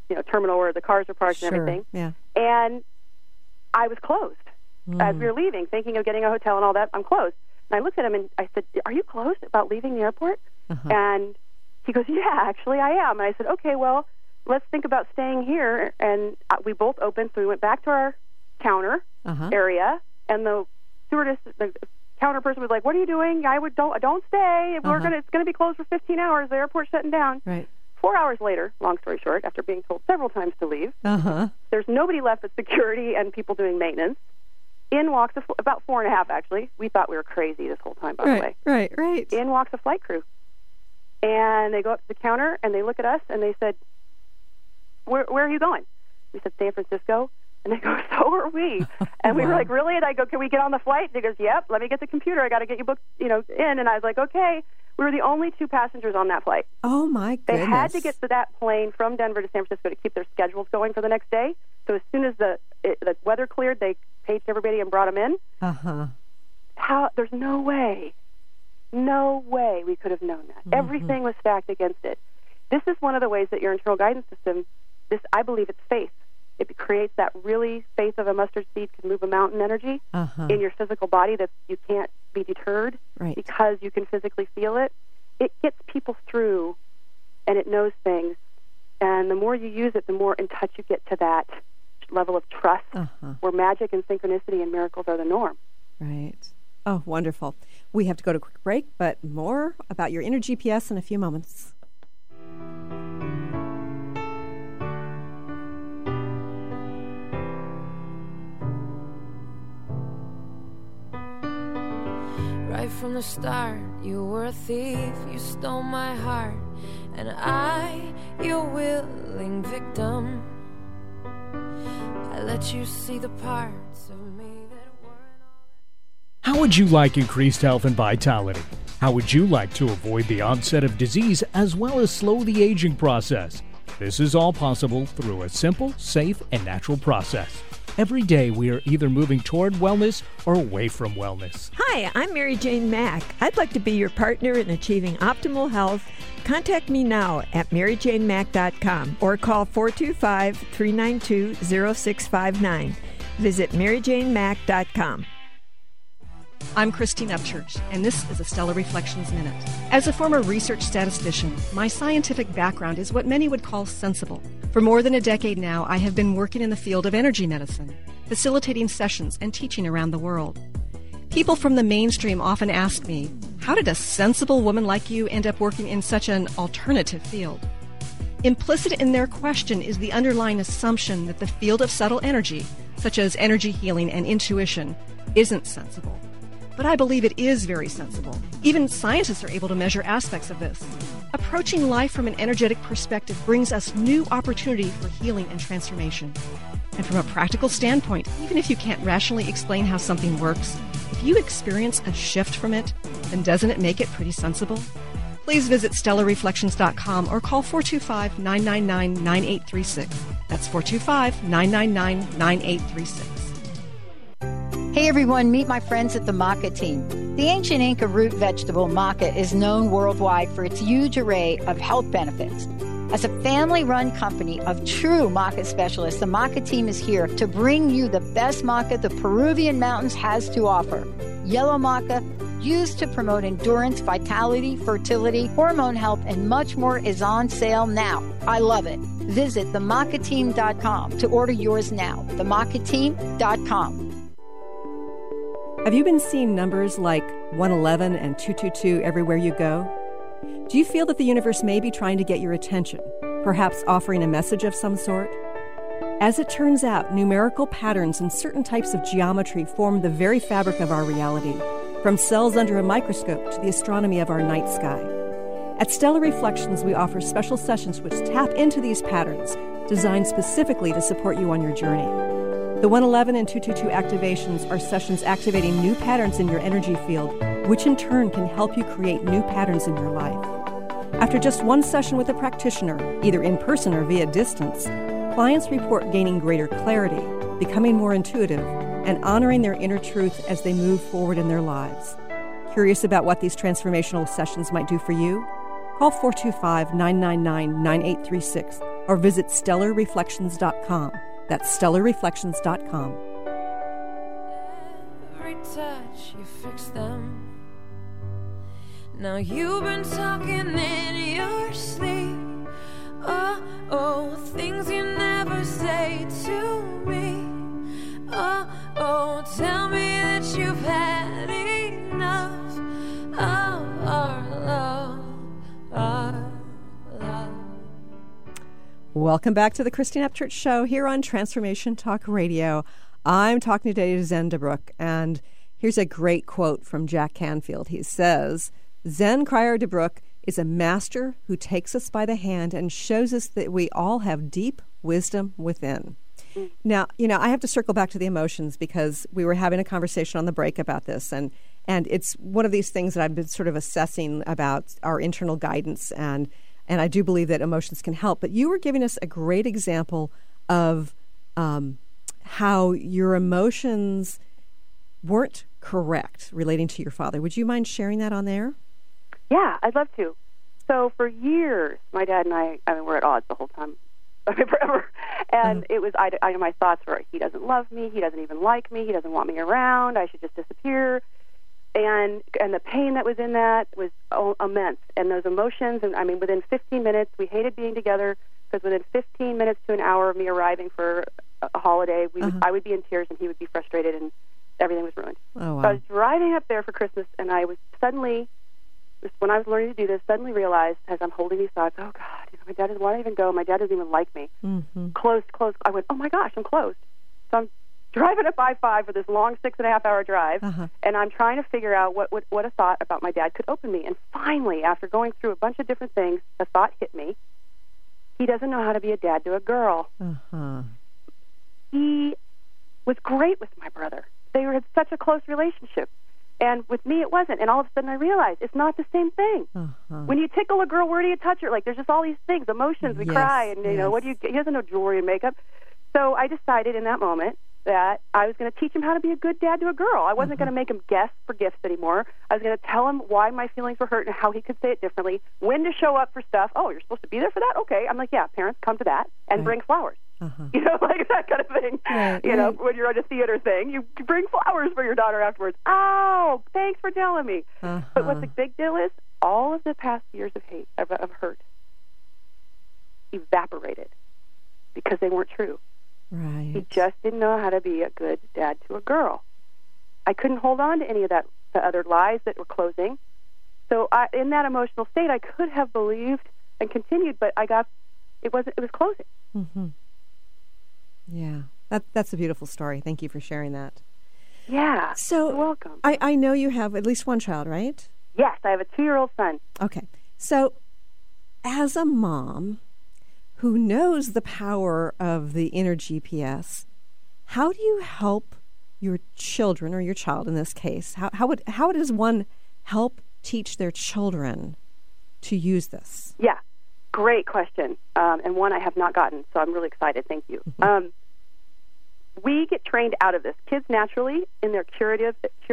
terminal where the cars are parked and Sure, everything. yeah. And I was closed. As we were leaving, thinking of getting a hotel and all that, I'm closed. And I looked at him and I said, "Are you closed about leaving the airport?" And he goes, "Yeah, actually I am." And I said, "Okay, well, let's think about staying here." And we both opened, so we went back to our counter area, and the stewardess, the counter person was like, "What are you doing? Don't stay. It's gonna be closed for 15 hours. The airport's shutting down." Right. 4 hours later, long story short, after being told several times to leave, there's nobody left but security and people doing maintenance. In walks about 4.5 actually. We thought we were crazy this whole time, by the way. Right. In walks a flight crew, and they go up to the counter and they look at us and they said, "Where are you going?" We said, "San Francisco." And they go, "So are we." And we were like, "Really?" And I go, "Can we get on the flight?" And he goes, "Yep, let me get the computer. I got to get you booked, in." And I was like, "Okay." We were the only 2 passengers on that flight. Oh, my goodness. They had to get to that plane from Denver to San Francisco to keep their schedules going for the next day. So as soon as the weather cleared, they paged everybody and brought them in. There's no way we could have known that. Everything was stacked against it. This is one of the ways that your internal guidance system, I believe it's faith. It creates that really faith of a mustard seed can move a mountain energy in your physical body that you can't be deterred because you can physically feel it. It gets people through, and it knows things. And the more you use it, the more in touch you get to that level of trust where magic and synchronicity and miracles are the norm. Right. Oh, wonderful. We have to go to a quick break, but more about your inner GPS in a few moments. Right from the start, you were a thief, you stole my heart, and I, your willing victim. I let you see the parts of me that weren't all. How would you like increased health and vitality? How would you like to avoid the onset of disease as well as slow the aging process? This is all possible through a simple, safe, and natural process. Every day we are either moving toward wellness or away from wellness. Hi, I'm Mary Jane Mack. I'd like to be your partner in achieving optimal health. Contact me now at maryjanemack.com or call 425-392-0659. Visit maryjanemack.com. I'm Christine Upchurch, and this is a Stellar Reflections Minute. As a former research statistician, my scientific background is what many would call sensible. For more than a decade now, I have been working in the field of energy medicine, facilitating sessions and teaching around the world. People from the mainstream often ask me, how did a sensible woman like you end up working in such an alternative field? Implicit in their question is the underlying assumption that the field of subtle energy, such as energy healing and intuition, isn't sensible. But I believe it is very sensible. Even scientists are able to measure aspects of this. Approaching life from an energetic perspective brings us new opportunity for healing and transformation. And from a practical standpoint, even if you can't rationally explain how something works, if you experience a shift from it, then doesn't it make it pretty sensible? Please visit stellarreflections.com or call 425-999-9836. That's 425-999-9836. Hey everyone, meet my friends at the maca team. The ancient Inca root vegetable maca is known worldwide for its huge array of health benefits. As a family-run company of true maca specialists, the maca team is here to bring you the best maca the Peruvian mountains has to offer. Yellow maca, used to promote endurance, vitality, fertility, hormone health, and much more, is on sale now. I love it. Visit themacateam.com to order yours now. Themacateam.com. Have you been seeing numbers like 111 and 222 everywhere you go? Do you feel that the universe may be trying to get your attention, perhaps offering a message of some sort? As it turns out, numerical patterns and certain types of geometry form the very fabric of our reality, from cells under a microscope to the astronomy of our night sky. At Stellar Reflections, we offer special sessions which tap into these patterns, designed specifically to support you on your journey. The 111 and 222 activations are sessions activating new patterns in your energy field, which in turn can help you create new patterns in your life. After just one session with a practitioner, either in person or via distance, clients report gaining greater clarity, becoming more intuitive, and honoring their inner truth as they move forward in their lives. Curious about what these transformational sessions might do for you? Call 425-999-9836 or visit stellarreflections.com. That's stellarreflections.com. Every touch you fix them. Now you've been talking in your sleep. Oh, things you never say to me. Oh, tell me that you've had enough of our love, our love. Welcome back to the Christine Upchurch Show here on Transformation Talk Radio. I'm talking today to Zen DeBrook, and here's a great quote from Jack Canfield. He says, Zen Cryer DeBrook is a master who takes us by the hand and shows us that we all have deep wisdom within. Now, I have to circle back to the emotions because we were having a conversation on the break about this, and it's one of these things that I've been sort of assessing about our internal guidance, and I do believe that emotions can help. But you were giving us a great example of how your emotions weren't correct relating to your father. Would you mind sharing that on there? Yeah, I'd love to. So for years, my dad and I mean, we're at odds the whole time. Forever. And it was, my thoughts were, he doesn't love me, he doesn't even like me, he doesn't want me around, I should just disappear. And the pain that was in that was immense. And those emotions, and I mean, within 15 minutes, we hated being together, because within 15 minutes to an hour of me arriving for a holiday, I would be in tears and he would be frustrated and everything was ruined. Oh, wow. So I was driving up there for Christmas, and I was suddenly, when I was learning to do this, suddenly realized as I'm holding these thoughts, oh, God, my dad doesn't want to even go. My dad doesn't even like me. Mm-hmm. Closed. I went, oh, my gosh, I'm closed. So I'm driving up I-5 for this long 6.5-hour drive, and I'm trying to figure out what a thought about my dad could open me. And finally, after going through a bunch of different things, a thought hit me. He doesn't know how to be a dad to a girl. He was great with my brother. They had such a close relationship. And with me, it wasn't. And all of a sudden, I realized it's not the same thing. When you tickle a girl, where do you touch her? Like, there's just all these things, emotions. We cry, and what do you? He doesn't know jewelry and makeup. So I decided in that moment that I was going to teach him how to be a good dad to a girl. I wasn't going to make him guess for gifts anymore. I was going to tell him why my feelings were hurt and how he could say it differently. When to show up for stuff. Oh, you're supposed to be there for that? Okay. I'm like, yeah. Parents, come to that and bring flowers. Like that kind of thing. When you're at a theater thing, you bring flowers for your daughter afterwards. Oh, thanks for telling me. But what the big deal is, all of the past years of hate, of hurt, evaporated because they weren't true. Right. He just didn't know how to be a good dad to a girl. I couldn't hold on to any of that, the other lies that were closing. So in that emotional state, I could have believed and continued, but it was closing. Mm-hmm. Yeah, that's a beautiful story. Thank you for sharing that. Yeah, so you're welcome. I know you have at least one child, right? Yes, I have a 2-year-old son. Okay, so as a mom who knows the power of the inner GPS, how do you help your children, or your child in this case? How does one help teach their children to use this? Yeah, great question, and one I have not gotten, so I'm really excited. Thank you. We get trained out of this. Kids naturally, in their curious,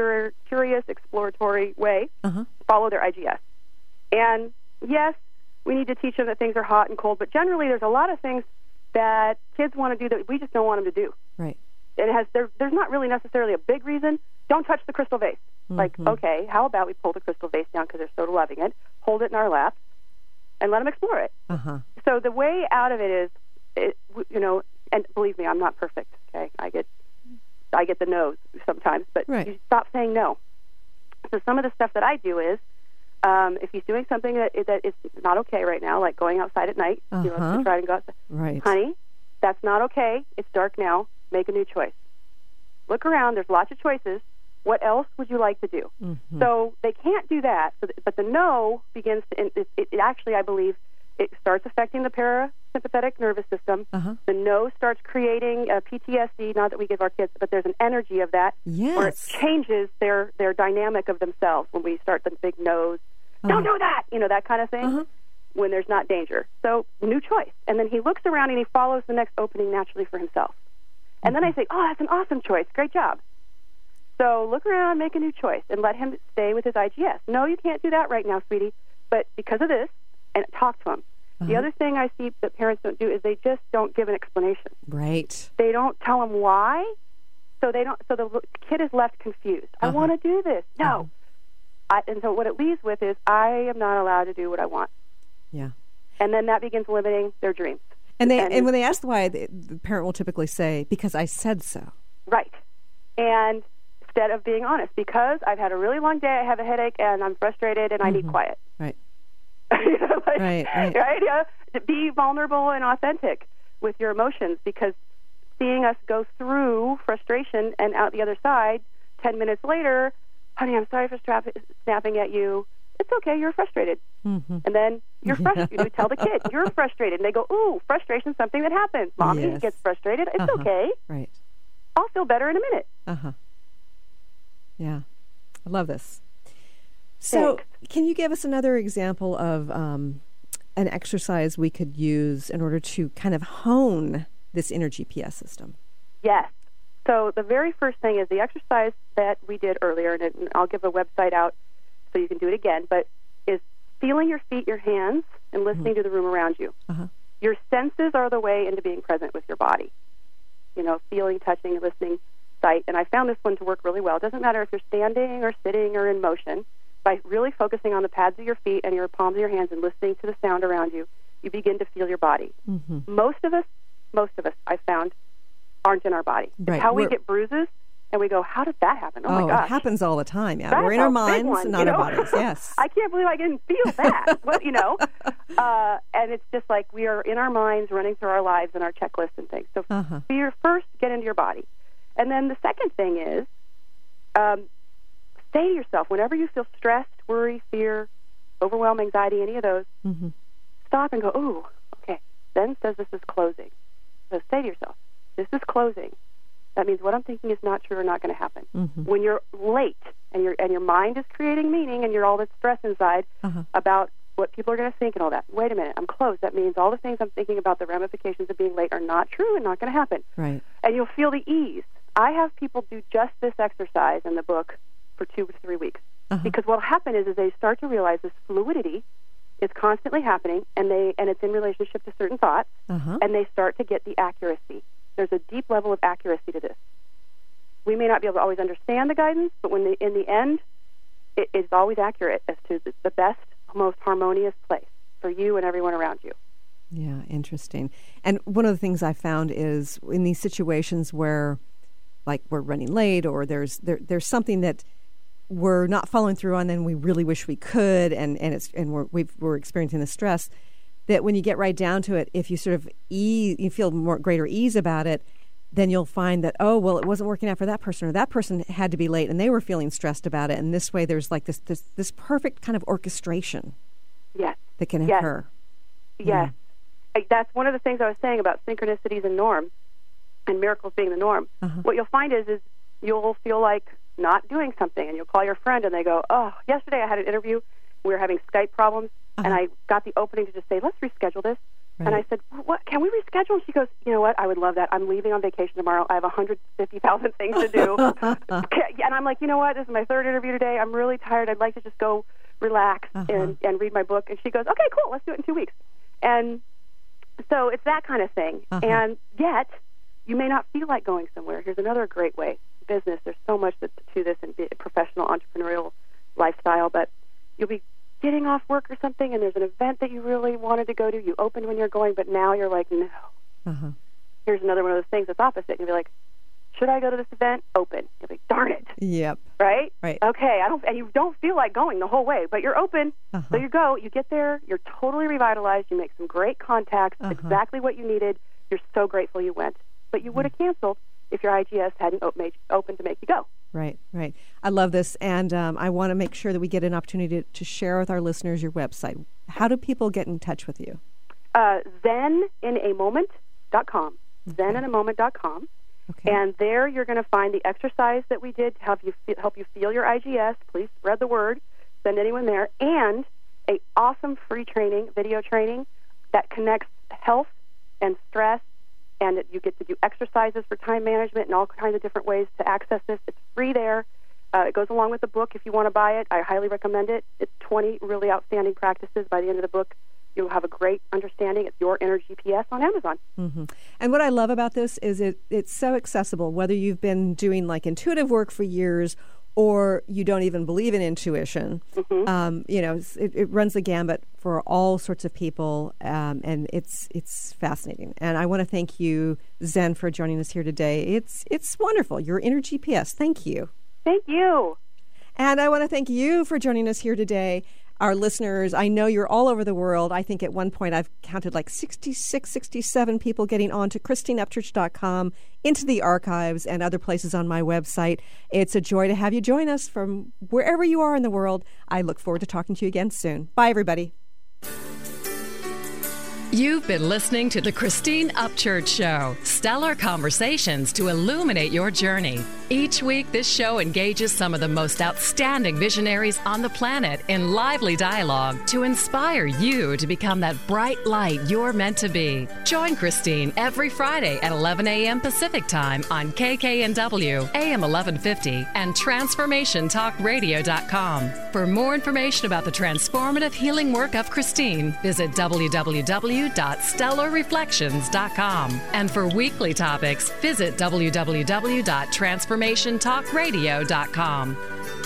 exploratory way, follow their IGS. And yes, we need to teach them that things are hot and cold, but generally there's a lot of things that kids want to do that we just don't want them to do. Right. And there's not really necessarily a big reason. Don't touch the crystal vase. Like, okay, how about we pull the crystal vase down because they're so loving it, hold it in our lap, and let them explore it. So the way out of it is, and believe me, I'm not perfect. Okay, I get the no's sometimes, but you stop saying no. So some of the stuff that I do is, if he's doing something that is not okay right now, like going outside at night, to try and go outside. Right. Honey, that's not okay. It's dark now. Make a new choice. Look around. There's lots of choices. What else would you like to do? So they can't do that. But the no begins to, it actually, I believe, it starts affecting the parasympathetic nervous system. The no starts creating PTSD, not that we give our kids, but there's an energy of that where it changes their dynamic of themselves when we start the big no's. Don't do that, that kind of thing, when there's not danger. So new choice. And then he looks around and he follows the next opening naturally for himself. And then I say, oh, that's an awesome choice. Great job. So look around, make a new choice, and let him stay with his IGS. No, you can't do that right now, sweetie, but because of this, and talk to him. The other thing I see that parents don't do is they just don't give an explanation. Right. They don't tell them why, so the kid is left confused. I want to do this. No. And so what it leaves with is, I am not allowed to do what I want. Yeah. And then that begins limiting their dreams. And when they ask why, the parent will typically say, because I said so. Right. And instead of being honest, because I've had a really long day, I have a headache, and I'm frustrated, and I need quiet. Right. Right. Yeah. To be vulnerable and authentic with your emotions, because seeing us go through frustration and out the other side, 10 minutes later, honey, I'm sorry for snapping at you. It's okay, you're frustrated. And then you're frustrated. You tell the kid, you're frustrated. And they go, ooh, frustration's something that happens. Mommy gets frustrated. It's okay. Right. I'll feel better in a minute. Yeah. I love this. So can you give us another example of an exercise we could use in order to kind of hone this inner GPS system? Yes. So the very first thing is the exercise that we did earlier, and I'll give a website out so you can do it again, but is feeling your feet, your hands, and listening to the room around you. Your senses are the way into being present with your body. You know, feeling, touching, listening, sight. And I found this one to work really well. It doesn't matter if you're standing or sitting or in motion. By really focusing on the pads of your feet and your palms of your hands and listening to the sound around you, you begin to feel your body. Most of us, I found, aren't in our body. Right. It's how we get bruises, and we go, how did that happen? Oh, my gosh. It happens all the time. Yeah, That's we're in our a big minds, one, not our bodies. Yes. I can't believe I didn't feel that. What, and it's just like we are in our minds running through our lives and our checklists and things. So first, get into your body. And then the second thing is, say to yourself, whenever you feel stressed, worry, fear, overwhelm, anxiety, any of those, stop and go, ooh, okay. Zen says this is closing. So say to yourself, this is closing. That means what I'm thinking is not true or not going to happen. When you're late and your mind is creating meaning and you're all this stress inside about what people are going to think and all that. Wait a minute, I'm closed. That means all the things I'm thinking about the ramifications of being late are not true and not going to happen. Right. And you'll feel the ease. I have people do just this exercise in the book for 2 to 3 weeks. Because what will happen is they start to realize this fluidity is constantly happening, and it's in relationship to certain thoughts, and they start to get the accuracy. There's a deep level of accuracy to this. We may not be able to always understand the guidance, but in the end, it is always accurate as to the best, most harmonious place for you and everyone around you. Yeah, interesting. And one of the things I found is in these situations where, like, we're running late or there's something that we're not following through on, and we really wish we could, and we're experiencing the stress, that when you get right down to it, if you sort of you feel greater ease about it, then you'll find that, oh, well, it wasn't working out for that person, or that person had to be late and they were feeling stressed about it. And this way there's like this perfect kind of orchestration that can occur. Yes. That's one of the things I was saying about synchronicities and norms and miracles being the norm. What you'll find is you'll feel like not doing something, and you'll call your friend and they go, oh, yesterday I had an interview. We were having Skype problems, and I got the opening to just say, let's reschedule this. Right. And I said, what? Can we reschedule? And she goes, you know what? I would love that. I'm leaving on vacation tomorrow. I have 150,000 things to do. And I'm like, you know what? This is my third interview today. I'm really tired. I'd like to just go relax and read my book. And she goes, okay, cool. Let's do it in 2 weeks. And so it's that kind of thing. And yet, you may not feel like going somewhere. Here's another great way. Business, there's so much to this in professional entrepreneurial lifestyle, but you'll be getting off work or something, and there's an event that you really wanted to go to. You opened when you're going, but now you're like, no. Here's another one of those things that's opposite. You'll be like, should I go to this event? Open. You'll be, darn it. Yep. Right? Right. Okay. And you don't feel like going the whole way, but you're open. So you go. You get there. You're totally revitalized. You make some great contacts. Exactly what you needed. You're so grateful you went. But you would have canceled if your IGS hadn't opened to make you go. Right, right. I love this, and I want to make sure that we get an opportunity to share with our listeners your website. How do people get in touch with you? ZenInAMoment.com. ZenInAMoment.com. Okay. And there you're going to find the exercise that we did to help you feel your IGS. Please spread the word. Send anyone there. And an awesome free training, video training, that connects health and stress, and you get to do exercises for time management and all kinds of different ways to access this. It's free there. It goes along with the book if you want to buy it. I highly recommend it. It's 20 really outstanding practices by the end of the book you'll have a great understanding. It's Your Inner GPS on Amazon. Mm-hmm. And what I love about this is it's so accessible, whether you've been doing like intuitive work for years or you don't even believe in intuition. It runs the gambit for all sorts of people, and it's fascinating. And I want to thank you, Zen, for joining us here today. It's wonderful. Your Inner GPS. Thank you. Thank you. And I want to thank you for joining us here today. Our listeners, I know you're all over the world. I think at one point I've counted like 66, 67 people getting on to ChristineUpchurch.com, into the archives and other places on my website. It's a joy to have you join us from wherever you are in the world. I look forward to talking to you again soon. Bye, everybody. You've been listening to the Christine Upchurch Show, stellar conversations to illuminate your journey. Each week, this show engages some of the most outstanding visionaries on the planet in lively dialogue to inspire you to become that bright light you're meant to be. Join Christine every Friday at 11 a.m. Pacific Time on KKNW, AM 1150, and TransformationTalkRadio.com. For more information about the transformative healing work of Christine, visit www.stellarreflections.com. And for weekly topics, visit www.transformationtalkradio.com.